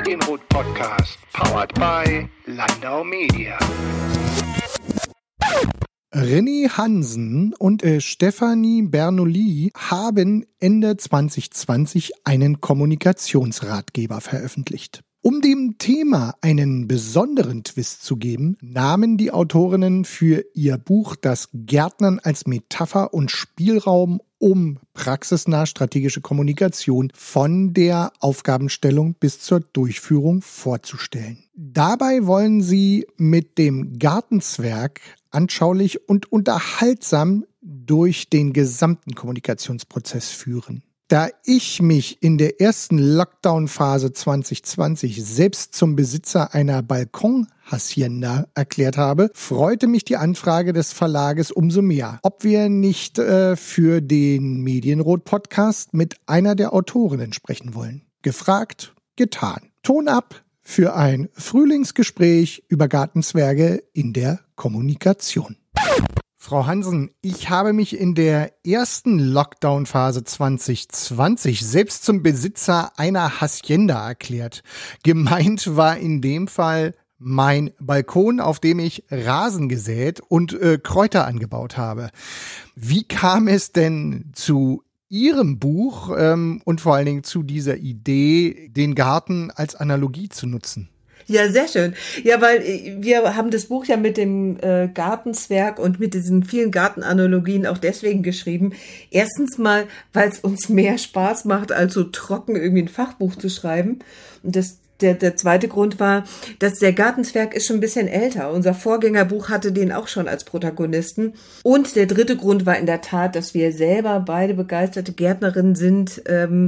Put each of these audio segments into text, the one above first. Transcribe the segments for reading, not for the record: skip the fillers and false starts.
Medienrot-Podcast, powered by Landau Media. René Hansen und Stefanie Bernoulli haben Ende 2020 einen Kommunikationsratgeber veröffentlicht. Um dem Thema einen besonderen Twist zu geben, nahmen die Autorinnen für ihr Buch das Gärtnern als Metapher und Spielraum, um praxisnah strategische Kommunikation von der Aufgabenstellung bis zur Durchführung vorzustellen. Dabei wollen sie mit dem Gartenzwerg anschaulich und unterhaltsam durch den gesamten Kommunikationsprozess führen. Da ich mich in der ersten Lockdown-Phase 2020 selbst zum Besitzer einer Balkon-Hacienda erklärt habe, freute mich die Anfrage des Verlages umso mehr, ob wir nicht für den Medienrot-Podcast mit einer der Autorinnen sprechen wollen. Gefragt, getan. Ton ab für ein Frühlingsgespräch über Gartenzwerge in der Kommunikation. Frau Hansen, ich habe mich in der ersten Lockdown-Phase 2020 selbst zum Besitzer einer Hacienda erklärt. Gemeint war in dem Fall mein Balkon, auf dem ich Rasen gesät und Kräuter angebaut habe. Wie kam es denn zu Ihrem Buch und vor allen Dingen zu dieser Idee, den Garten als Analogie zu nutzen? Ja, sehr schön. Ja, weil wir haben das Buch ja mit dem Gartenzwerg und mit diesen vielen Gartenanalogien auch deswegen geschrieben. Erstens mal, weil es uns mehr Spaß macht, als so trocken irgendwie ein Fachbuch zu schreiben. Und der zweite Grund war, dass der Gartenzwerg ist schon ein bisschen älter. Unser Vorgängerbuch hatte den auch schon als Protagonisten. Und der dritte Grund war in der Tat, dass wir selber beide begeisterte Gärtnerinnen sind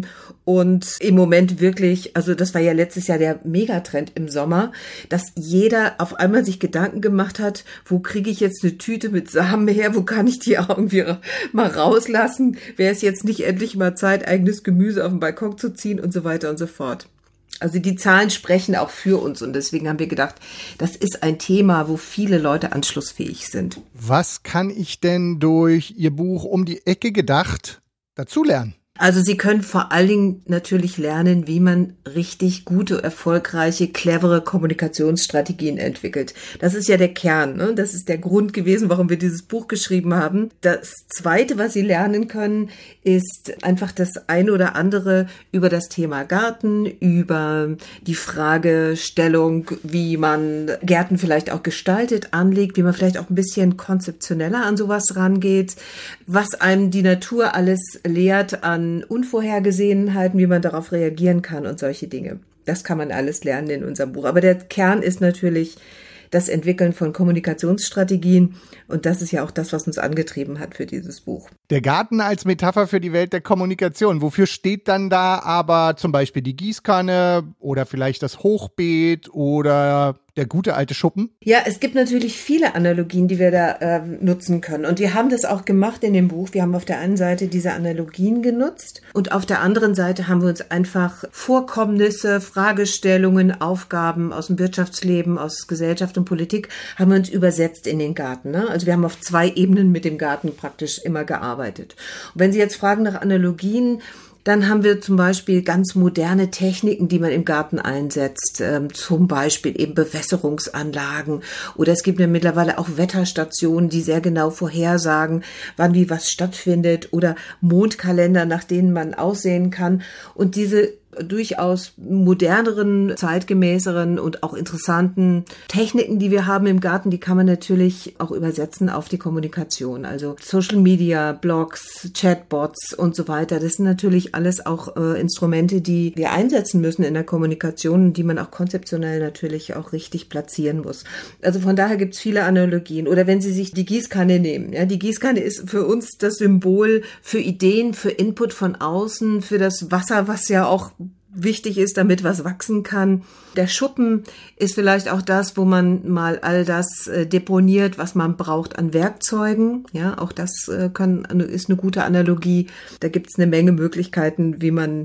und im Moment wirklich, also das war ja letztes Jahr der Megatrend im Sommer, dass jeder auf einmal sich Gedanken gemacht hat, wo kriege ich jetzt eine Tüte mit Samen her, wo kann ich die irgendwie mal rauslassen? Wäre es jetzt nicht endlich mal Zeit, eigenes Gemüse auf den Balkon zu ziehen und so weiter und so fort. Also die Zahlen sprechen auch für uns und deswegen haben wir gedacht, das ist ein Thema, wo viele Leute anschlussfähig sind. Was kann ich denn durch Ihr Buch um die Ecke gedacht dazulernen? Also Sie können vor allen Dingen natürlich lernen, wie man richtig gute, erfolgreiche, clevere Kommunikationsstrategien entwickelt. Das ist ja der Kern, ne? Das ist der Grund gewesen, warum wir dieses Buch geschrieben haben. Das Zweite, was Sie lernen können, ist einfach das eine oder andere über das Thema Garten, über die Fragestellung, wie man Gärten vielleicht auch gestaltet, anlegt, wie man vielleicht auch ein bisschen konzeptioneller an sowas rangeht, was einem die Natur alles lehrt an Unvorhergesehenheiten, wie man darauf reagieren kann und solche Dinge. Das kann man alles lernen in unserem Buch. Aber der Kern ist natürlich das Entwickeln von Kommunikationsstrategien und das ist ja auch das, was uns angetrieben hat für dieses Buch. Der Garten als Metapher für die Welt der Kommunikation. Wofür steht dann da aber zum Beispiel die Gießkanne oder vielleicht das Hochbeet oder der gute alte Schuppen? Ja, es gibt natürlich viele Analogien, die wir da nutzen können. Und wir haben das auch gemacht in dem Buch. Wir haben auf der einen Seite diese Analogien genutzt und auf der anderen Seite haben wir uns einfach Vorkommnisse, Fragestellungen, Aufgaben aus dem Wirtschaftsleben, aus Gesellschaft und Politik, haben wir uns übersetzt in den Garten. Ne? Also wir haben auf 2 Ebenen mit dem Garten praktisch immer gearbeitet. Und wenn Sie jetzt fragen nach Analogien, dann haben wir zum Beispiel ganz moderne Techniken, die man im Garten einsetzt, zum Beispiel eben Bewässerungsanlagen oder es gibt ja mittlerweile auch Wetterstationen, die sehr genau vorhersagen, wann wie was stattfindet oder Mondkalender, nach denen man aussehen kann und diese durchaus moderneren, zeitgemäßeren und auch interessanten Techniken, die wir haben im Garten, die kann man natürlich auch übersetzen auf die Kommunikation. Also Social Media, Blogs, Chatbots und so weiter. Das sind natürlich alles auch Instrumente, die wir einsetzen müssen in der Kommunikation, die man auch konzeptionell natürlich auch richtig platzieren muss. Also von daher gibt es viele Analogien. Oder wenn Sie sich die Gießkanne nehmen. Ja, die Gießkanne ist für uns das Symbol für Ideen, für Input von außen, für das Wasser, was ja auch wichtig ist, damit was wachsen kann. Der Schuppen ist vielleicht auch das, wo man mal all das deponiert, was man braucht an Werkzeugen. Ja, auch das ist eine gute Analogie. Da gibt es eine Menge Möglichkeiten, wie man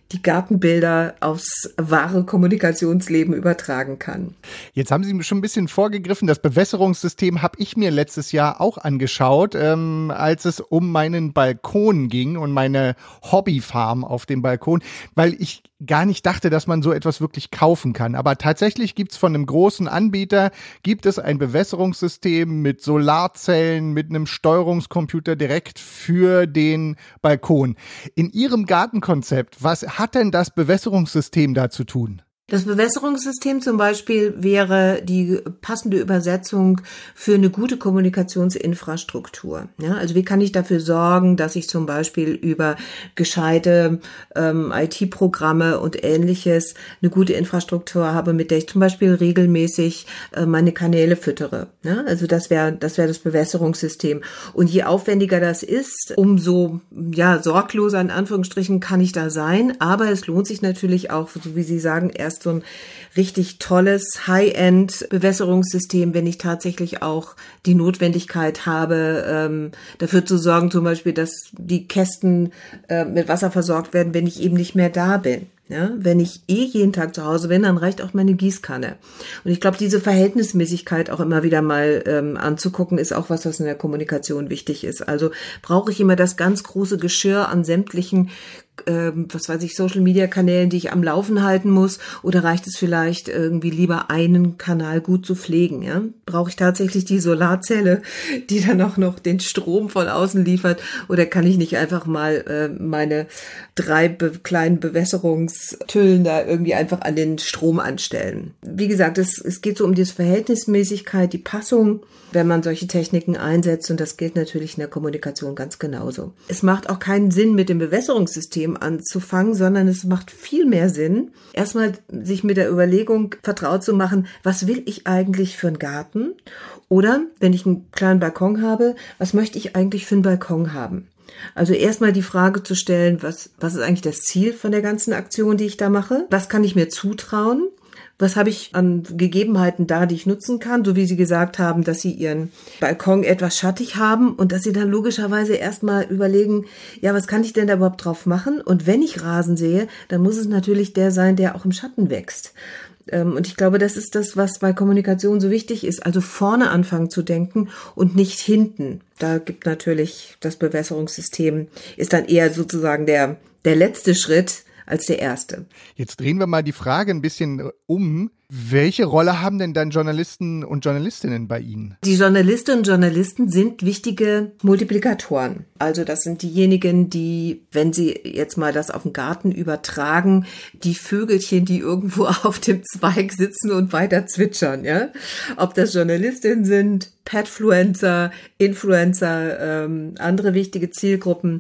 die Gartenbilder aufs wahre Kommunikationsleben übertragen kann. Jetzt haben Sie schon ein bisschen vorgegriffen. Das Bewässerungssystem habe ich mir letztes Jahr auch angeschaut, als es um meinen Balkon ging und meine Hobbyfarm auf dem Balkon, weil ich gar nicht dachte, dass man so etwas wirklich kaufen kann. Aber tatsächlich gibt's von einem großen Anbieter, gibt es ein Bewässerungssystem mit Solarzellen, mit einem Steuerungscomputer direkt für den Balkon. In Ihrem Gartenkonzept, was hat denn das Bewässerungssystem da zu tun? Das Bewässerungssystem zum Beispiel wäre die passende Übersetzung für eine gute Kommunikationsinfrastruktur. Ja, also wie kann ich dafür sorgen, dass ich zum Beispiel über gescheite IT-Programme und Ähnliches eine gute Infrastruktur habe, mit der ich zum Beispiel regelmäßig meine Kanäle füttere. Ja, also das wäre das Bewässerungssystem. Und je aufwendiger das ist, umso sorgloser in Anführungsstrichen kann ich da sein. Aber es lohnt sich natürlich auch, so wie Sie sagen, erst so ein richtig tolles High-End-Bewässerungssystem, wenn ich tatsächlich auch die Notwendigkeit habe, dafür zu sorgen, zum Beispiel, dass die Kästen mit Wasser versorgt werden, wenn ich eben nicht mehr da bin. Ja, wenn ich jeden Tag zu Hause bin, dann reicht auch meine Gießkanne. Und ich glaube, diese Verhältnismäßigkeit auch immer wieder mal anzugucken, ist auch was in der Kommunikation wichtig ist. Also brauche ich immer das ganz große Geschirr an sämtlichen Social-Media-Kanälen, die ich am Laufen halten muss, oder reicht es vielleicht irgendwie lieber einen Kanal gut zu pflegen? Ja? Brauche ich tatsächlich die Solarzelle, die dann auch noch den Strom von außen liefert, oder kann ich nicht einfach mal meine 3 kleinen Bewässerungstüllen da irgendwie einfach an den Strom anstellen? Wie gesagt, es geht so um die Verhältnismäßigkeit, die Passung, wenn man solche Techniken einsetzt, und das gilt natürlich in der Kommunikation ganz genauso. Es macht auch keinen Sinn, mit dem Bewässerungssystem anzufangen, sondern es macht viel mehr Sinn, erstmal sich mit der Überlegung vertraut zu machen, was will ich eigentlich für einen Garten? Oder, wenn ich einen kleinen Balkon habe, was möchte ich eigentlich für einen Balkon haben? Also erstmal die Frage zu stellen, was ist eigentlich das Ziel von der ganzen Aktion, die ich da mache? Was kann ich mir zutrauen? Was habe ich an Gegebenheiten da, die ich nutzen kann? So wie Sie gesagt haben, dass Sie Ihren Balkon etwas schattig haben und dass Sie dann logischerweise erstmal überlegen, ja, was kann ich denn da überhaupt drauf machen? Und wenn ich Rasen sehe, dann muss es natürlich der sein, der auch im Schatten wächst. Und ich glaube, das ist das, was bei Kommunikation so wichtig ist. Also vorne anfangen zu denken und nicht hinten. Da gibt natürlich das Bewässerungssystem, ist dann eher sozusagen der letzte Schritt als der erste. Jetzt drehen wir mal die Frage ein bisschen um. Welche Rolle haben denn dann Journalisten und Journalistinnen bei Ihnen? Die Journalistinnen und Journalisten sind wichtige Multiplikatoren. Also das sind diejenigen, die, wenn sie jetzt mal das auf den Garten übertragen, die Vögelchen, die irgendwo auf dem Zweig sitzen und weiter zwitschern, ja. Ob das Journalistinnen sind, Petfluencer, Influencer, andere wichtige Zielgruppen,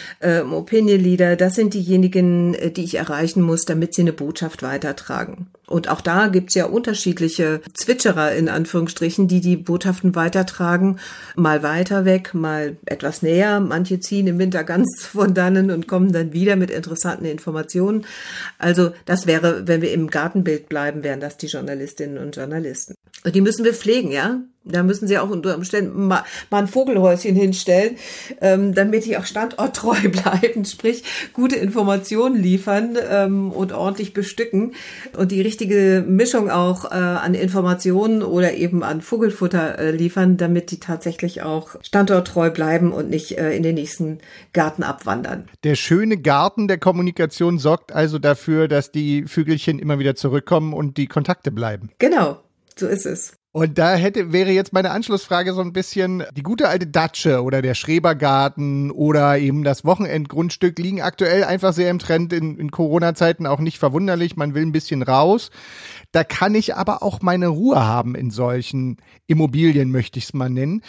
Opinion Leader, das sind diejenigen, die ich erreichen muss, damit sie eine Botschaft weitertragen. Und auch da gibt's ja unterschiedliche Zwitscherer in Anführungsstrichen, die Botschaften weitertragen, mal weiter weg, mal etwas näher. Manche ziehen im Winter ganz von dannen und kommen dann wieder mit interessanten Informationen. Also das wäre, wenn wir im Gartenbild bleiben, wären das die Journalistinnen und Journalisten. Und die müssen wir pflegen, ja. Da müssen Sie auch unter Umständen mal ein Vogelhäuschen hinstellen, damit die auch standorttreu bleiben, sprich gute Informationen liefern und ordentlich bestücken und die richtige Mischung auch an Informationen oder eben an Vogelfutter liefern, damit die tatsächlich auch standorttreu bleiben und nicht in den nächsten Garten abwandern. Der schöne Garten der Kommunikation sorgt also dafür, dass die Vögelchen immer wieder zurückkommen und die Kontakte bleiben. Genau, so ist es. Und da wäre jetzt meine Anschlussfrage so ein bisschen, die gute alte Datsche oder der Schrebergarten oder eben das Wochenendgrundstück liegen aktuell einfach sehr im Trend, in Corona-Zeiten auch nicht verwunderlich, man will ein bisschen raus. Da kann ich aber auch meine Ruhe haben in solchen Immobilien, möchte ich es mal nennen.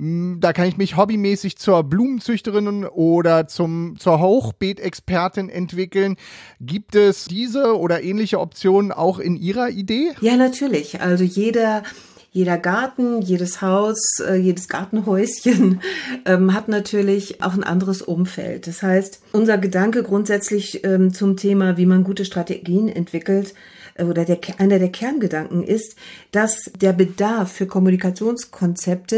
Da kann ich mich hobbymäßig zur Blumenzüchterin oder zur Hochbeetexpertin entwickeln. Gibt es diese oder ähnliche Optionen auch in Ihrer Idee? Ja, natürlich. Also jeder Garten, jedes Haus, jedes Gartenhäuschen hat natürlich auch ein anderes Umfeld. Das heißt, unser Gedanke grundsätzlich zum Thema, wie man gute Strategien entwickelt, oder einer der Kerngedanken ist, dass der Bedarf für Kommunikationskonzepte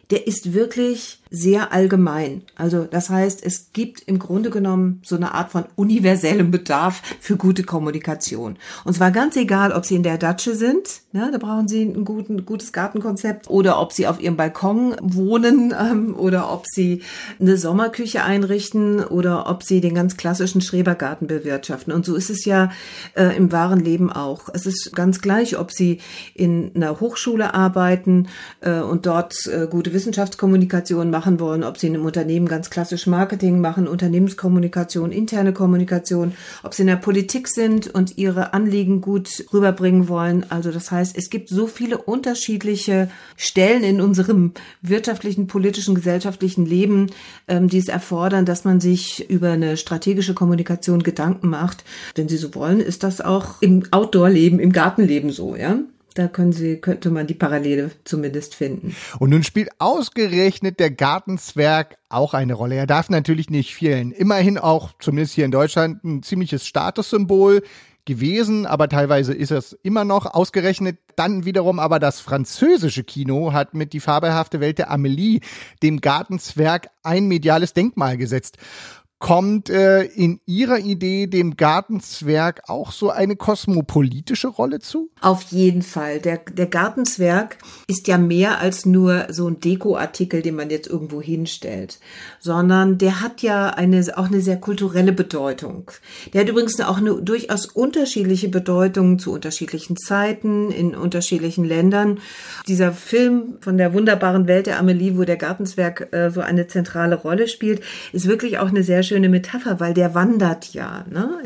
der ist wirklich sehr allgemein. Also das heißt, es gibt im Grunde genommen so eine Art von universellem Bedarf für gute Kommunikation. Und zwar ganz egal, ob Sie in der Datsche sind, ne, da brauchen Sie ein gutes Gartenkonzept, oder ob Sie auf Ihrem Balkon wohnen, oder ob Sie eine Sommerküche einrichten oder ob Sie den ganz klassischen Schrebergarten bewirtschaften. Und so ist es ja im wahren Leben auch. Es ist ganz gleich, ob Sie in einer Hochschule arbeiten und dort gute Wissenschaftskommunikation machen wollen, ob Sie in einem Unternehmen ganz klassisch Marketing machen, Unternehmenskommunikation, interne Kommunikation, ob Sie in der Politik sind und Ihre Anliegen gut rüberbringen wollen. Also das heißt, es gibt so viele unterschiedliche Stellen in unserem wirtschaftlichen, politischen, gesellschaftlichen Leben, die es erfordern, dass man sich über eine strategische Kommunikation Gedanken macht. Wenn Sie so wollen, ist das auch im Outdoor-Leben, im Gartenleben so, ja? Da könnte man die Parallele zumindest finden. Und nun spielt ausgerechnet der Gartenzwerg auch eine Rolle. Er darf natürlich nicht fehlen. Immerhin auch, zumindest hier in Deutschland, ein ziemliches Statussymbol gewesen, aber teilweise ist es immer noch ausgerechnet. Dann wiederum aber das französische Kino hat mit Die fabelhafte Welt der Amélie dem Gartenzwerg ein mediales Denkmal gesetzt. Kommt in Ihrer Idee dem Gartenzwerg auch so eine kosmopolitische Rolle zu? Auf jeden Fall. Der Gartenzwerg ist ja mehr als nur so ein Dekoartikel, den man jetzt irgendwo hinstellt, sondern der hat ja auch eine sehr kulturelle Bedeutung. Der hat übrigens auch eine durchaus unterschiedliche Bedeutung zu unterschiedlichen Zeiten, in unterschiedlichen Ländern. Dieser Film von der wunderbaren Welt der Amélie, wo der Gartenzwerg so eine zentrale Rolle spielt, ist wirklich auch eine sehr schöne Metapher, weil der wandert ja, ne?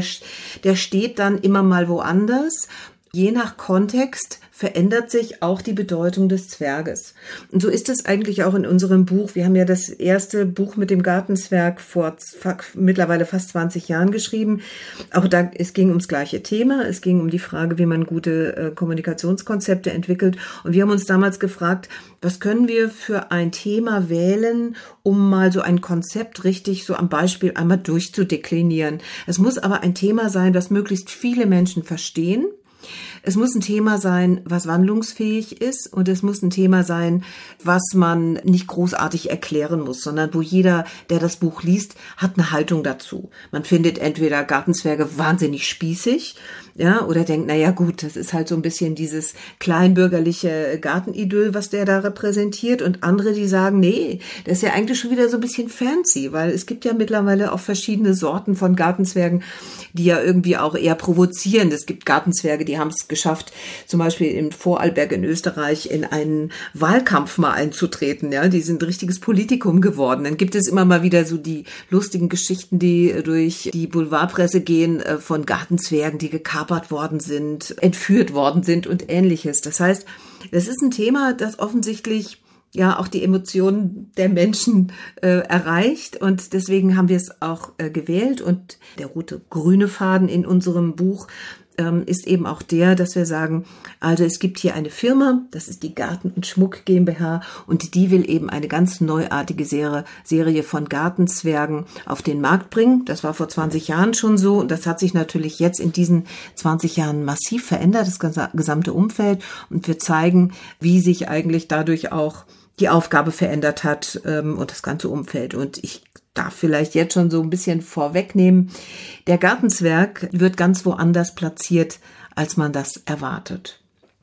Der steht dann immer mal woanders. Je nach Kontext verändert sich auch die Bedeutung des Zwerges. Und so ist es eigentlich auch in unserem Buch. Wir haben ja das erste Buch mit dem Gartenzwerg vor mittlerweile fast 20 Jahren geschrieben. Auch da, es ging ums gleiche Thema. Es ging um die Frage, wie man gute Kommunikationskonzepte entwickelt. Und wir haben uns damals gefragt, was können wir für ein Thema wählen, um mal so ein Konzept richtig so am Beispiel einmal durchzudeklinieren. Es muss aber ein Thema sein, das möglichst viele Menschen verstehen. Es muss ein Thema sein, was wandlungsfähig ist, und es muss ein Thema sein, was man nicht großartig erklären muss, sondern wo jeder, der das Buch liest, hat eine Haltung dazu. Man findet entweder Gartenzwerge wahnsinnig spießig, ja, oder denkt, na ja, gut, das ist halt so ein bisschen dieses kleinbürgerliche Gartenidyll, was der da repräsentiert, und andere, die sagen, nee, das ist ja eigentlich schon wieder so ein bisschen fancy, weil es gibt ja mittlerweile auch verschiedene Sorten von Gartenzwergen, die ja irgendwie auch eher provozieren. Es gibt Gartenzwerge, die haben es geschafft, zum Beispiel in Vorarlberg in Österreich in einen Wahlkampf mal einzutreten. Ja, die sind ein richtiges Politikum geworden. Dann gibt es immer mal wieder so die lustigen Geschichten, die durch die Boulevardpresse gehen, von Gartenzwergen, die gekapert worden sind, entführt worden sind und Ähnliches. Das heißt, es ist ein Thema, das offensichtlich ja auch die Emotionen der Menschen erreicht, und deswegen haben wir es auch gewählt. Und der rote grüne Faden in unserem Buch ist eben auch der, dass wir sagen, also es gibt hier eine Firma, das ist die Garten und Schmuck GmbH, und die will eben eine ganz neuartige Serie von Gartenzwergen auf den Markt bringen. Das war vor 20 Jahren schon so, und das hat sich natürlich jetzt in diesen 20 Jahren massiv verändert, das gesamte Umfeld, und wir zeigen, wie sich eigentlich dadurch auch die Aufgabe verändert hat und das ganze Umfeld. Und ich darf vielleicht jetzt schon so ein bisschen vorwegnehmen, der Gartenzwerg wird ganz woanders platziert, als man das erwartet.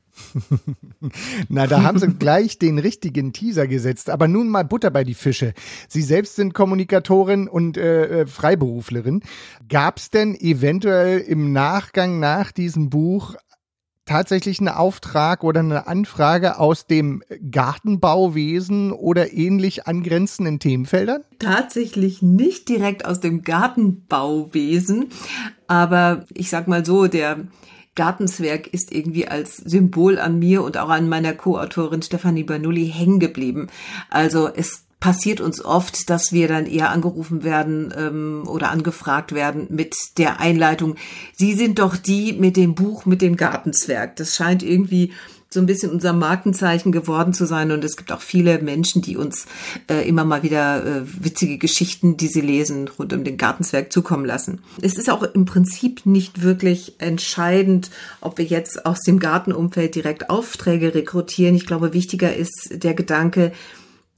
Na, da haben Sie gleich den richtigen Teaser gesetzt. Aber nun mal Butter bei die Fische. Sie selbst sind Kommunikatorin und Freiberuflerin. Gab es denn eventuell im Nachgang nach diesem Buch tatsächlich einen Auftrag oder eine Anfrage aus dem Gartenbauwesen oder ähnlich angrenzenden Themenfeldern? Tatsächlich nicht direkt aus dem Gartenbauwesen, aber ich sag mal so, der Gartenzwerg ist irgendwie als Symbol an mir und auch an meiner Co-Autorin Stefanie Bernoulli hängen geblieben. Also es passiert uns oft, dass wir dann eher angerufen werden oder angefragt werden mit der Einleitung, Sie sind doch die mit dem Buch mit dem Gartenzwerg. Das scheint irgendwie so ein bisschen unser Markenzeichen geworden zu sein, und es gibt auch viele Menschen, die uns immer mal wieder witzige Geschichten, die sie lesen, rund um den Gartenzwerg zukommen lassen. Es ist auch im Prinzip nicht wirklich entscheidend, ob wir jetzt aus dem Gartenumfeld direkt Aufträge rekrutieren. Ich glaube, wichtiger ist der Gedanke,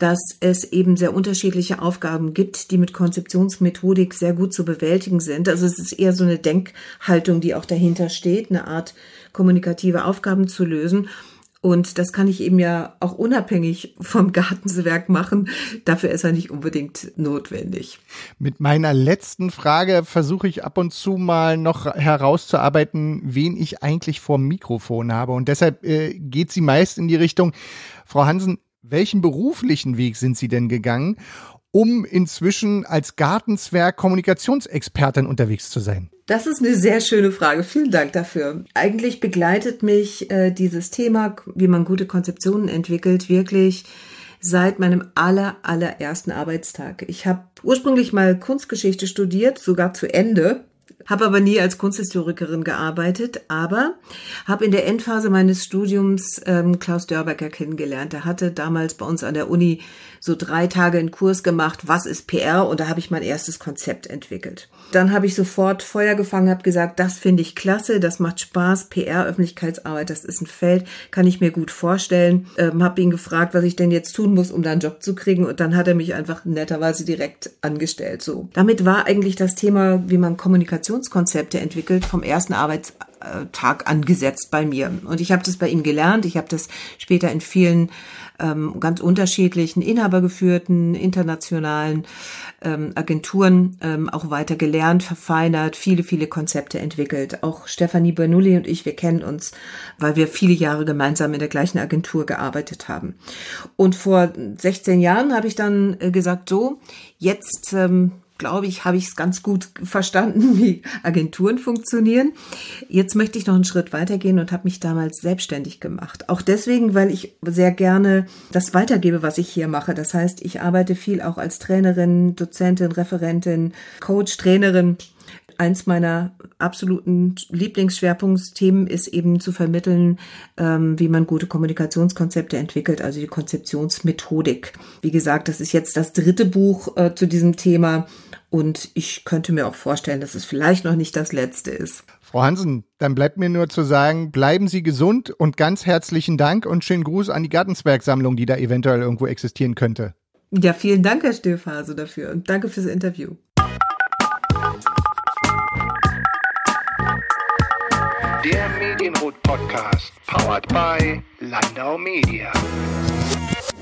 dass es eben sehr unterschiedliche Aufgaben gibt, die mit Konzeptionsmethodik sehr gut zu bewältigen sind. Also es ist eher so eine Denkhaltung, die auch dahinter steht, eine Art kommunikative Aufgaben zu lösen. Und das kann ich eben ja auch unabhängig vom Gartenzwerg machen. Dafür ist er nicht unbedingt notwendig. Mit meiner letzten Frage versuche ich ab und zu mal noch herauszuarbeiten, wen ich eigentlich vorm Mikrofon habe. Und deshalb geht sie meist in die Richtung, Frau Hansen, welchen beruflichen Weg sind Sie denn gegangen, um inzwischen als Gartenzwerg Kommunikationsexpertin unterwegs zu sein? Das ist eine sehr schöne Frage. Vielen Dank dafür. Eigentlich begleitet mich dieses Thema, wie man gute Konzeptionen entwickelt, wirklich seit meinem allerersten Arbeitstag. Ich habe ursprünglich mal Kunstgeschichte studiert, sogar zu Ende. Habe aber nie als Kunsthistorikerin gearbeitet, aber habe in der Endphase meines Studiums Klaus Dörbecker kennengelernt. Der hatte damals bei uns an der Uni so 3 Tage einen Kurs gemacht, was ist PR? Und da habe ich mein erstes Konzept entwickelt. Dann habe ich sofort Feuer gefangen, habe gesagt, das finde ich klasse, das macht Spaß, PR, Öffentlichkeitsarbeit, das ist ein Feld, kann ich mir gut vorstellen. Habe ihn gefragt, was ich denn jetzt tun muss, um da einen Job zu kriegen, und dann hat er mich einfach netterweise direkt angestellt. So, damit war eigentlich das Thema, wie man Kommunikationskonzepte entwickelt, vom ersten Arbeitstag angesetzt bei mir. Und ich habe das bei ihm gelernt. Ich habe das später in vielen ganz unterschiedlichen, inhabergeführten, internationalen Agenturen auch weiter gelernt, verfeinert, viele Konzepte entwickelt. Auch Stefanie Bernoulli und ich, wir kennen uns, weil wir viele Jahre gemeinsam in der gleichen Agentur gearbeitet haben. Und vor 16 Jahren habe ich dann gesagt, so, jetzt glaube ich, habe ich es ganz gut verstanden, wie Agenturen funktionieren. Jetzt möchte ich noch einen Schritt weitergehen und habe mich damals selbstständig gemacht. Auch deswegen, weil ich sehr gerne das weitergebe, was ich hier mache. Das heißt, ich arbeite viel auch als Trainerin, Dozentin, Referentin, Coach, Trainerin. Eins meiner absoluten Lieblingsschwerpunktthemen ist eben zu vermitteln, wie man gute Kommunikationskonzepte entwickelt, also die Konzeptionsmethodik. Wie gesagt, das ist jetzt das 3. Buch zu diesem Thema und ich könnte mir auch vorstellen, dass es vielleicht noch nicht das letzte ist. Frau Hansen, dann bleibt mir nur zu sagen, bleiben Sie gesund und ganz herzlichen Dank und schönen Gruß an die Gartenzwerg-Sammlung, die da eventuell irgendwo existieren könnte. Ja, vielen Dank, Herr Stilphase, dafür und danke fürs Interview. Der Medienrot Podcast, powered by Landau Media.